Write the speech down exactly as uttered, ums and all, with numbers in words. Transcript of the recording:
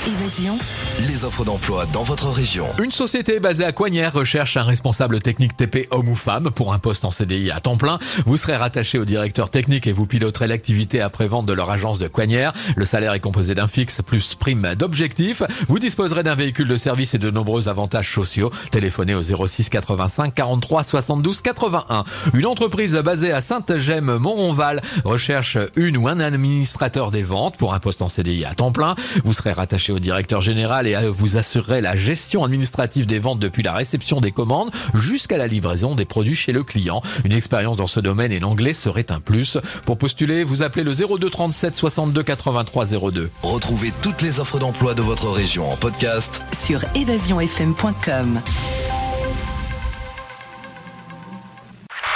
Évasion. Les offres d'emploi dans votre région. Une société basée à Coignères recherche un responsable technique T P homme ou femme pour un poste en C D I à temps plein. Vous serez rattaché au directeur technique et vous piloterez l'activité après-vente de leur agence de Coignères. Le salaire est composé d'un fixe plus prime d'objectif. Vous disposerez d'un véhicule de service et de nombreux avantages sociaux. Téléphonez au zéro six quatre-vingt-cinq quarante-trois soixante-douze quatre-vingt-un. Une entreprise basée à Sainte-Gemme-Montronval recherche une ou un administrateur des ventes pour un poste en C D I à temps plein. Vous serez rattaché au directeur général et vous assurerez la gestion administrative des ventes depuis la réception des commandes jusqu'à la livraison des produits chez le client. Une expérience dans ce domaine et l'anglais serait un plus. Pour postuler, vous appelez le zéro deux trente-sept soixante-deux quatre-vingt-trois zéro deux. Retrouvez toutes les offres d'emploi de votre région en podcast Sur évasion f m point com.